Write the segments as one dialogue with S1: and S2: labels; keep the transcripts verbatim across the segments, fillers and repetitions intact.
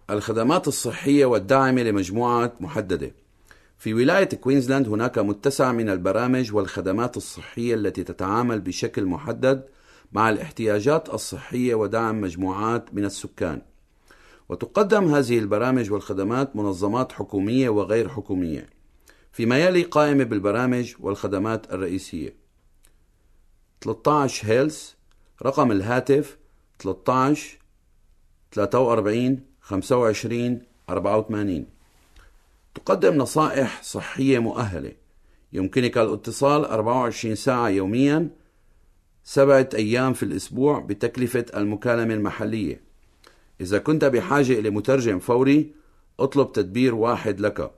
S1: الخدمات الصحية والداعمة لمجموعات محددة. في ولاية كوينزلاند هناك متسع من البرامج والخدمات الصحية التي تتعامل بشكل محدد مع الاحتياجات الصحية ودعم مجموعات من السكان، وتقدم هذه البرامج والخدمات منظمات حكومية وغير حكومية. فيما يلي قائمة بالبرامج والخدمات الرئيسية: ثلاثة عشر هيلث، رقم الهاتف ثلاثة عشر ثلاثة وأربعين خمسة وعشرين أربعة وثمانين. تقدم نصائح صحية مؤهلة، يمكنك الاتصال أربعة وعشرين ساعة يوميا سبعة أيام في الأسبوع بتكلفة المكالمة المحلية. إذا كنت بحاجة إلى مترجم فوري اطلب تدبير واحد لك.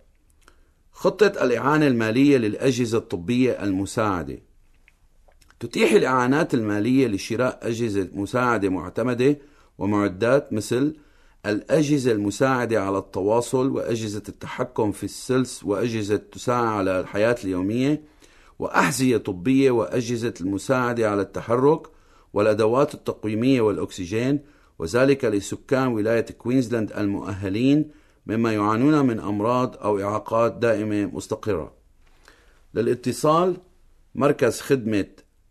S1: خطة الإعانة المالية للأجهزة الطبية المساعدة: تتيح الإعانات المالية لشراء أجهزة مساعدة معتمدة ومعدات مثل الأجهزة المساعدة على التواصل وأجهزة التحكم في السلس وأجهزة تساعد على الحياة اليومية وأحذية طبية وأجهزة المساعدة على التحرك والأدوات التقويمية والأكسجين، وذلك لسكان ولاية كوينزلاند المؤهلين مما يعانون من أمراض أو إعاقات دائمة مستقرة. للاتصال مركز خدمة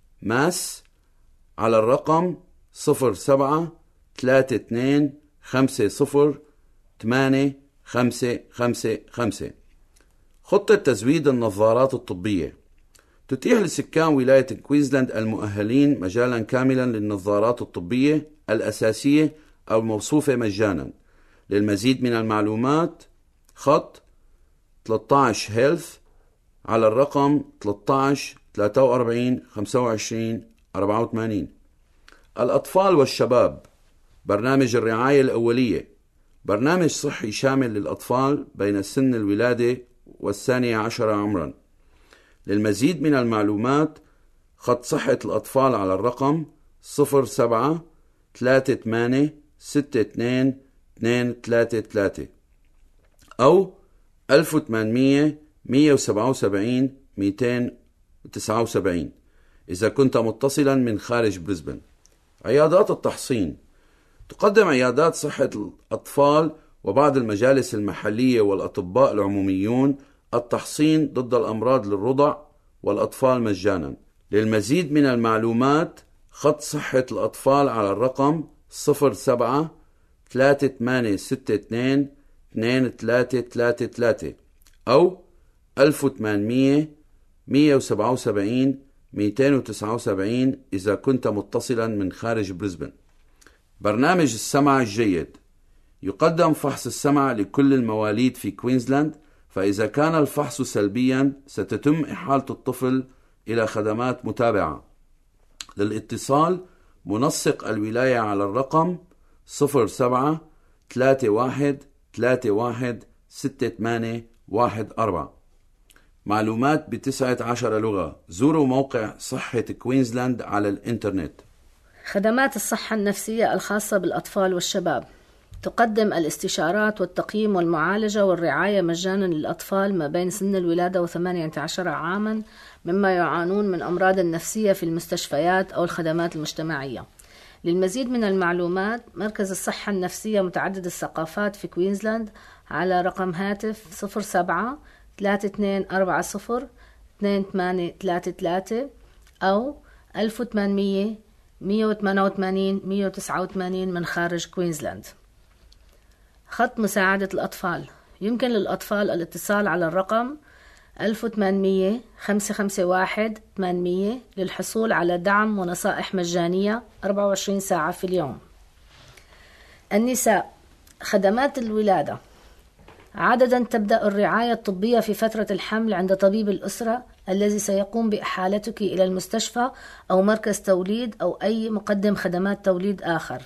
S1: ماس على الرقم صفر سبعة ثلاثة اثنين خمسة صفر ثمانية خمسة خمسة خمسة. خطة تزويد النظارات الطبية: تتيح لسكان ولاية كوينزلاند المؤهلين مجالا كاملا للنظارات الطبية الأساسية أو الموصوفة مجانا. للمزيد من المعلومات خط ثلاثة عشر هيلث على الرقم ثلاثة عشر ثلاثة وأربعين خمسة وعشرين أربعة وثمانين. الأطفال والشباب: برنامج الرعاية الأولية، برنامج صحي شامل للأطفال بين سن الولادة والثانية عشر عمرا. للمزيد من المعلومات خط صحة الأطفال على الرقم صفر سبعة ثلاثة ثمانية ستة اثنين اثنين ثلاثة ثلاثة أو ألف وثمانمية مية وسبعة وسبعين مئتين وتسعة وسبعين إذا كنت متصلا من خارج بريسبن. عيادات التحصين: تقدم عيادات صحة الأطفال وبعض المجالس المحلية والأطباء العموميون التحصين ضد الأمراض للرضع والأطفال مجانا. للمزيد من المعلومات خط صحة الأطفال على الرقم صفر سبعة ثلاثة ثمانية ستة اثنين اثنين ثلاثة ثلاثة ثلاثة أو ألف وثمانمية مية وسبعة وسبعين مئتين وتسعة وسبعين إذا كنت متصلا من خارج بريسبن. برنامج السمع الجيد: يقدم فحص السمع لكل المواليد في كوينزلاند، فإذا كان الفحص سلبيا ستتم إحالة الطفل إلى خدمات متابعة. للاتصال منسق الولاية على الرقم صفر سبعة ثلاثة واحد ثلاثة واحد ستة ثمانية واحد أربعة. معلومات بتسعة عشر لغة. زوروا موقع صحة كوينزلاند على الإنترنت.
S2: خدمات الصحة النفسية الخاصة بالأطفال والشباب: تقدم الاستشارات والتقييم والمعالجة والرعاية مجانا للأطفال ما بين سن الولادة وثمانية عشر عاما مما يعانون من أمراض نفسية في المستشفيات أو الخدمات المجتمعية. للمزيد من المعلومات مركز الصحة النفسية متعدد الثقافات في كوينزلاند على رقم هاتف صفر سبعة ثلاثة اثنين أربعة صفر اثنين ثمانية ثلاثة ثلاثة أو ألف وثمانمية مية وثمانية وثمانين مية وتسعة وثمانين من خارج كوينزلاند. خط مساعدة الأطفال: يمكن للأطفال الاتصال على الرقم ألف وثمانمية خمسة خمسة واحد ثمانمية للحصول على دعم ونصائح مجانية أربعة وعشرين ساعة في اليوم. النساء: خدمات الولادة: عادة تبدأ الرعاية الطبية في فترة الحمل عند طبيب الأسرة الذي سيقوم بإحالتك إلى المستشفى أو مركز توليد أو أي مقدم خدمات توليد آخر.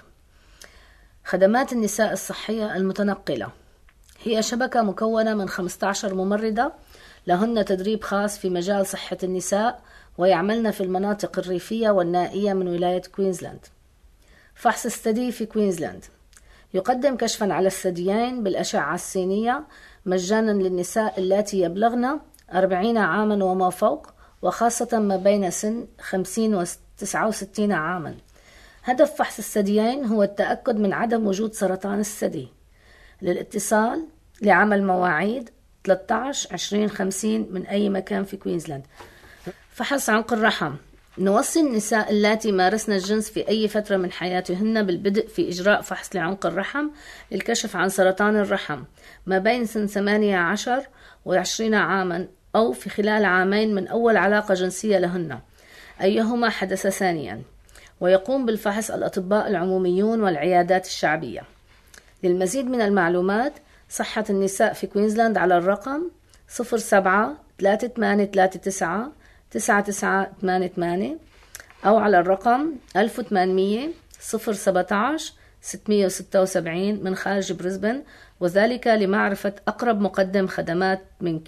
S2: خدمات النساء الصحية المتنقلة: هي شبكة مكونة من خمسة عشر ممرضة لهن تدريب خاص في مجال صحة النساء ويعملن في المناطق الريفية والنائية من ولاية كوينزلاند. فحص الثدي في كوينزلاند: يقدم كشفا على الثديين بالأشعة السينية مجانا للنساء اللاتي يبلغن أربعين عاما وما فوق، وخاصة ما بين سن خمسين وتسعة وستين عاما. هدف فحص الثديين هو التأكد من عدم وجود سرطان الثدي. للاتصال لعمل مواعيد ثلاثة عشر عشرين خمسين من أي مكان في كوينزلاند. فحص عنق الرحم. نوصي النساء اللاتي مارسن الجنس في أي فترة من حياتهن بالبدء في إجراء فحص لعنق الرحم للكشف عن سرطان الرحم ما بين سن ثمانية عشر وعشرين عاما أو في خلال عامين من أول علاقة جنسية لهن أيهما حدث ثانيا. ويقوم بالفحص الأطباء العموميون والعيادات الشعبية. للمزيد من المعلومات صحة النساء في كوينزلاند على الرقم صفر سبعة ثلاثة ثمانية ثلاثة تسعة تسعة تسعة ثمانية ثمانية أو على الرقم ألف وثمانمية صفر سبعة عشر ستمية وستة وسبعين من خارج بريسبن، وذلك لمعرفة أقرب مقدم خدمات منك.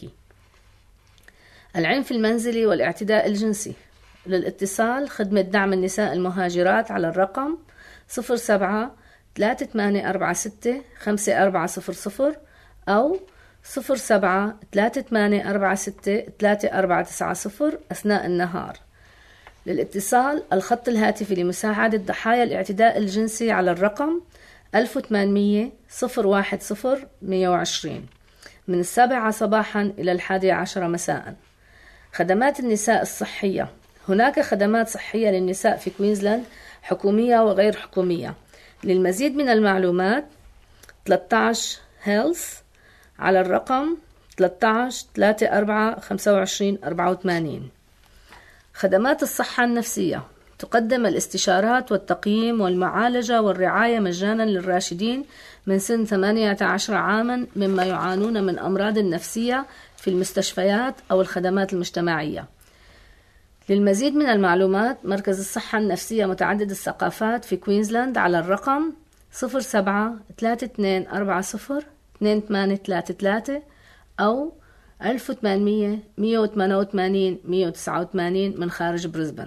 S2: العنف المنزلي والاعتداء الجنسي. للاتصال خدمة دعم النساء المهاجرات على الرقم صفر سبعة ثلاثة ثمانية أربعة ستة خمسة أربعة صفر صفر أو صفر سبعة ثلاثة ثمانية أربعة ستة ثلاثة أربعة تسعة صفر أثناء النهار. للاتصال الخط الهاتفي لمساعدة ضحايا الاعتداء الجنسي على الرقم ألف وثمانمية صفر واحد صفر مية وعشرين من السابعة صباحا إلى الحادية عشرة مساء. خدمات النساء الصحية. هناك خدمات صحية للنساء في كوينزلاند حكومية وغير حكومية. للمزيد من المعلومات ثلاثة عشر هيلث على الرقم ثلاثة عشر ثلاثة أربعة خمسة وعشرين أربعة وثمانين. خدمات الصحة النفسية. تقدم الاستشارات والتقييم والمعالجة والرعاية مجانا للراشدين من سن ثمانية عشر عاما مما يعانون من أمراض نفسية في المستشفيات أو الخدمات المجتمعية. للمزيد من المعلومات مركز الصحة النفسية متعدد الثقافات في كوينزلاند على الرقم صفر سبعة ثلاثة اثنين أربعة صفر اثنين ثمانية ثلاثة ثلاثة أو ألف وثمانمية مية وثمانية وثمانين مية وتسعة وثمانين من خارج بريسبن.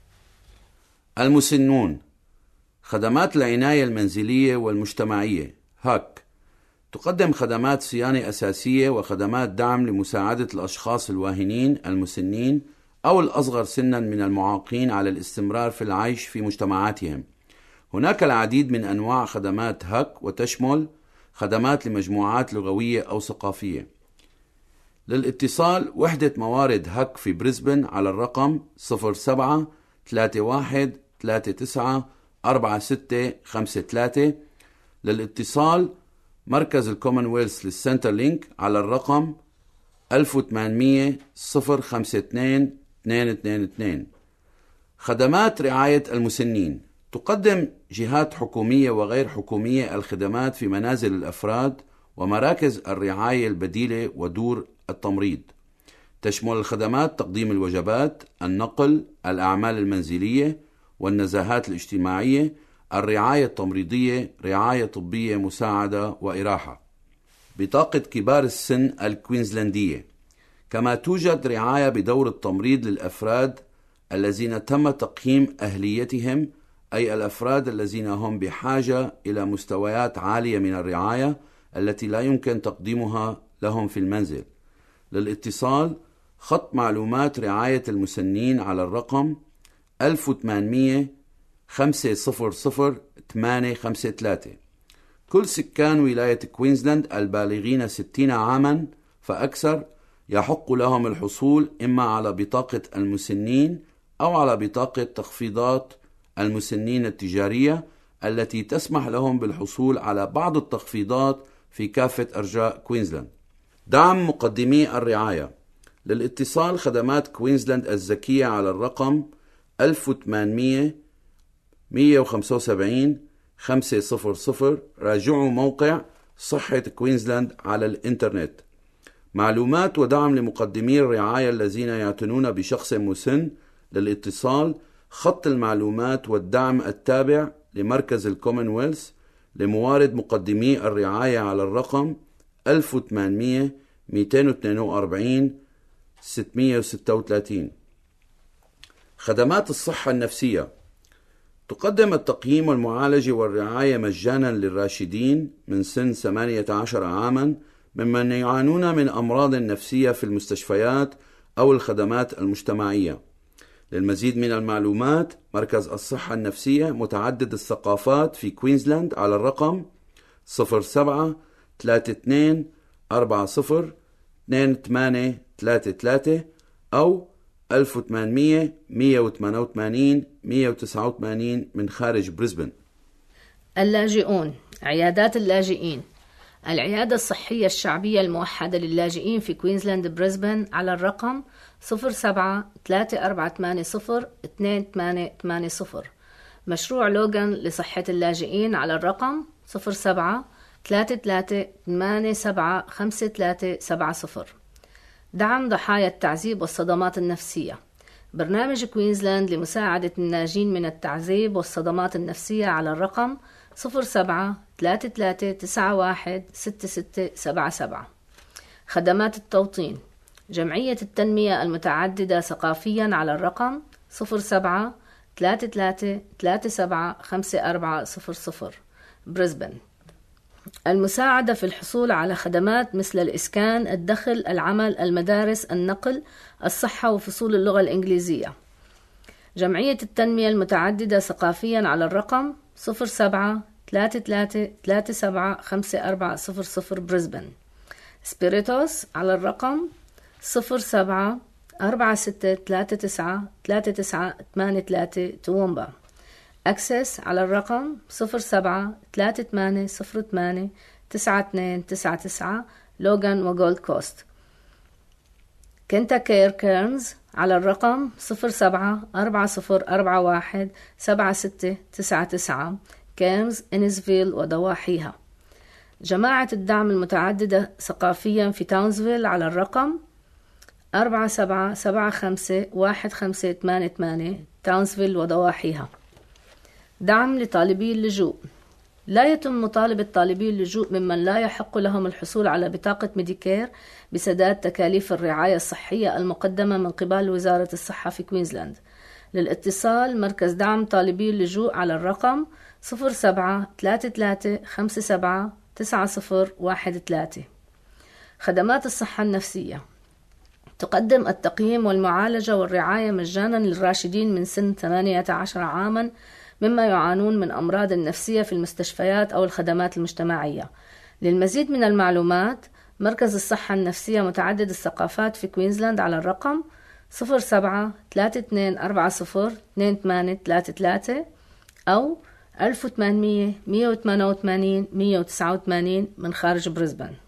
S1: المسنون. خدمات العناية المنزلية والمجتمعية هاك. تقدم خدمات صيانة أساسية وخدمات دعم لمساعدة الأشخاص الواهنين المسنين أو الأصغر سنا من المعاقين على الاستمرار في العيش في مجتمعاتهم. هناك العديد من أنواع خدمات هاك وتشمل خدمات لمجموعات لغوية أو ثقافية. للاتصال وحدة موارد هاك في بريسبن على الرقم صفر سبعة ثلاثة واحد ثلاثة تسعة أربعة ستة خمسة ثلاثة. للاتصال مركز الكومنولث للسنتر لينك على الرقم ألف وثمانمية صفر خمسة اثنين اثنين اثنين اثنين. خدمات رعاية المسنين. تقدم جهات حكومية وغير حكومية الخدمات في منازل الأفراد ومراكز الرعاية البديلة ودور التمريض. تشمل الخدمات تقديم الوجبات، النقل، الأعمال المنزلية والنزاهات الاجتماعية، الرعاية التمريضية، رعاية طبية مساعدة وإراحة. بطاقة كبار السن الكوينزلاندية. كما توجد رعاية بدور التمريض للأفراد الذين تم تقييم أهليتهم، أي الأفراد الذين هم بحاجة إلى مستويات عالية من الرعاية التي لا يمكن تقديمها لهم في المنزل. للاتصال خط معلومات رعاية المسنين على الرقم ألف وثمانمية خمسة صفر صفر ثمانية خمسة ثلاثة. كل سكان ولاية كوينزلاند البالغين ستين عاما فأكثر يحق لهم الحصول إما على بطاقة المسنين أو على بطاقة تخفيضات المسنين التجارية التي تسمح لهم بالحصول على بعض التخفيضات في كافة أرجاء كوينزلاند. دعم مقدمي الرعاية. للاتصال خدمات كوينزلاند الذكية على الرقم ألف وثمانمية مية وخمسة وسبعين خمسة صفر صفر. راجعوا موقع صحة كوينزلاند على الإنترنت. معلومات ودعم لمقدمي الرعاية الذين يعتنون بشخص مسن. للاتصال خط المعلومات والدعم التابع لمركز الكومنولث لموارد مقدمي الرعاية على الرقم ألف وثمانمية مئتين واثنين وأربعين ستمية وستة وثلاثين. خدمات الصحة النفسية. تقدم التقييم والمعالجة والرعاية مجانا للراشدين من سن ثمانية عشر عاما ممن يعانون من أمراض نفسية في المستشفيات أو الخدمات المجتمعية. للمزيد من المعلومات مركز الصحة النفسية متعدد الثقافات في كوينزلاند على الرقم صفر سبعة ثلاثة اثنين أربعة صفر اثنين ثمانية ثلاثة ثلاثة أو ألف وثمانمية مية وثمانية وثمانين مية وتسعة وثمانين من خارج بريسبن.
S2: اللاجئون. عيادات اللاجئين. العيادة الصحية الشعبية الموحدة للاجئين في كوينزلاند بريسبن على الرقم صفر سبعة ثلاثة أربعة ثمانية صفر اثنين ثمانية ثمانية صفر. مشروع لوغان لصحة اللاجئين على الرقم صفر سبعة ثلاثة ثلاثة ثمانية سبعة خمسة ثلاثة سبعة صفر. دعم ضحايا التعذيب والصدمات النفسية. برنامج كوينزلاند لمساعدة الناجين من التعذيب والصدمات النفسية على الرقم صفر سبعة ثلاثة ثلاثة تسعة واحد ستة ستة سبعة سبعة. خدمات التوطين. جمعية التنمية المتعددة ثقافيا على الرقم صفر سبعة ثلاثة ثلاثة ثلاثة سبعة خمسة أربعة صفر صفر بريسبن. المساعدة في الحصول على خدمات مثل الإسكان، الدخل، العمل، المدارس، النقل، الصحة وفصول اللغة الإنجليزية. جمعية التنمية المتعددة ثقافيا على الرقم صفر سبعة ثلاثة ثلاثة ثلاثة سبعة خمسة أربعة صفر صفر بريسبن. سبيريتوس على الرقم صفر سبعة أربعة ستة ثلاثة تسعة ثلاثة تسعة ثمانية ثلاثة تومبا. أكسس على الرقم صفر سبعة ثلاثة ثمانية صفر ثمانية تسعة اثنين تسعة تسعة لوغان وجولد كوست. كنتا كير كيرنز على الرقم صفر سبعة أربعة صفر أربعة واحد سبعة ستة تسعة تسعة كيرنز إنزفيل وضواحيها. جماعة الدعم المتعددة ثقافيا في تاونزفيل على الرقم أربعة سبعة سبعة خمسة واحد خمسة ثمانية ثمانية تاونزفيل وضواحيها. دعم لطالبي اللجوء. لا يتم مطالبة طالبي اللجوء ممن لا يحق لهم الحصول على بطاقة ميديكير بسداد تكاليف الرعاية الصحية المقدمة من قبل وزارة الصحة في كوينزلاند. للاتصال مركز دعم طالبي اللجوء على الرقم صفر سبعة ثلاثة ثلاثة خمسة سبعة تسعة صفر واحد ثلاثة. خدمات الصحة النفسية. تقدم التقييم والمعالجة والرعاية مجانا للراشدين من سن ثمانية عشر عاما مما يعانون من أمراض نفسية في المستشفيات أو الخدمات المجتمعية. للمزيد من المعلومات مركز الصحة النفسية متعدد الثقافات في كوينزلاند على الرقم صفر سبعة ثلاثة اثنين أربعة صفر اثنين ثمانية ثلاثة ثلاثة أو ألف وثمانمية مية وثمانية وثمانين مية وتسعة وثمانين من خارج بريسبن.